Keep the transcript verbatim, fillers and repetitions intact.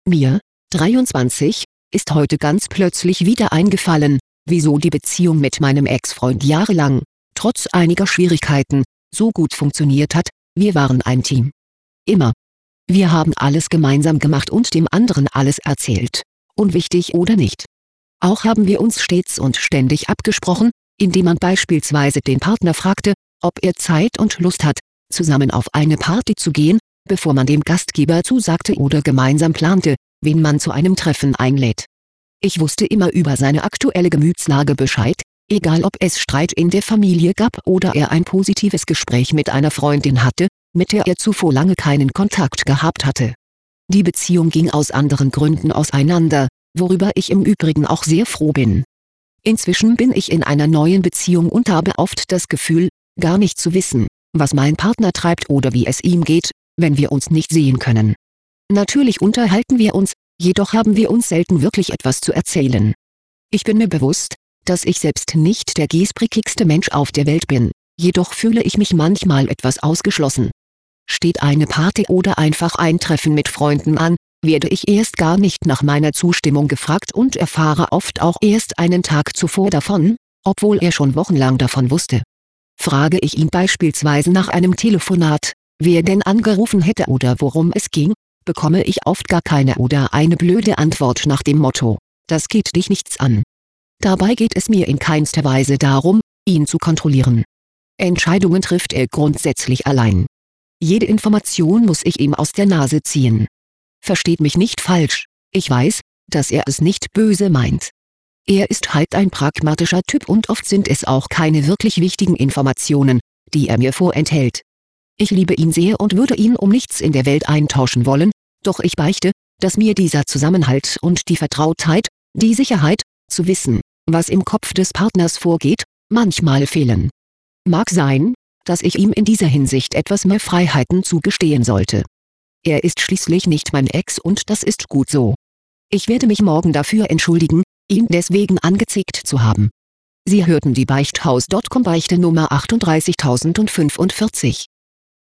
Mir, dreiundzwanzig, ist heute ganz plötzlich wieder eingefallen, wieso die Beziehung mit meinem Ex-Freund jahrelang, trotz einiger Schwierigkeiten, so gut funktioniert hat. Wir waren ein Team. Immer. Wir haben alles gemeinsam gemacht und dem anderen alles erzählt, unwichtig oder nicht. Auch haben wir uns stets und ständig abgesprochen, indem man beispielsweise den Partner fragte, ob er Zeit und Lust hat, zusammen auf eine Party zu gehen, bevor man dem Gastgeber zusagte oder gemeinsam plante, wen man zu einem Treffen einlädt. Ich wusste immer über seine aktuelle Gemütslage Bescheid, egal ob es Streit in der Familie gab oder er ein positives Gespräch mit einer Freundin hatte, mit der er zuvor lange keinen Kontakt gehabt hatte. Die Beziehung ging aus anderen Gründen auseinander, worüber ich im Übrigen auch sehr froh bin. Inzwischen bin ich in einer neuen Beziehung und habe oft das Gefühl, gar nicht zu wissen, was mein Partner treibt oder wie es ihm geht, wenn wir uns nicht sehen können. Natürlich unterhalten wir uns, jedoch haben wir uns selten wirklich etwas zu erzählen. Ich bin mir bewusst, dass ich selbst nicht der gesprächigste Mensch auf der Welt bin, jedoch fühle ich mich manchmal etwas ausgeschlossen. Steht eine Party oder einfach ein Treffen mit Freunden an, werde ich erst gar nicht nach meiner Zustimmung gefragt und erfahre oft auch erst einen Tag zuvor davon, obwohl er schon wochenlang davon wusste. Frage ich ihn beispielsweise nach einem Telefonat, wer denn angerufen hätte oder worum es ging, bekomme ich oft gar keine oder eine blöde Antwort nach dem Motto: Das geht dich nichts an. Dabei geht es mir in keinster Weise darum, ihn zu kontrollieren. Entscheidungen trifft er grundsätzlich allein. Jede Information muss ich ihm aus der Nase ziehen. Versteht mich nicht falsch, ich weiß, dass er es nicht böse meint. Er ist halt ein pragmatischer Typ und oft sind es auch keine wirklich wichtigen Informationen, die er mir vorenthält. Ich liebe ihn sehr und würde ihn um nichts in der Welt eintauschen wollen, doch ich beichte, dass mir dieser Zusammenhalt und die Vertrautheit, die Sicherheit, zu wissen, was im Kopf des Partners vorgeht, manchmal fehlen. Mag sein, dass ich ihm in dieser Hinsicht etwas mehr Freiheiten zugestehen sollte. Er ist schließlich nicht mein Ex und das ist gut so. Ich werde mich morgen dafür entschuldigen, ihn deswegen angezickt zu haben. Sie hörten die Beichthaus Punkt com Beichte Nummer achtunddreißigtausendfünfundvierzig.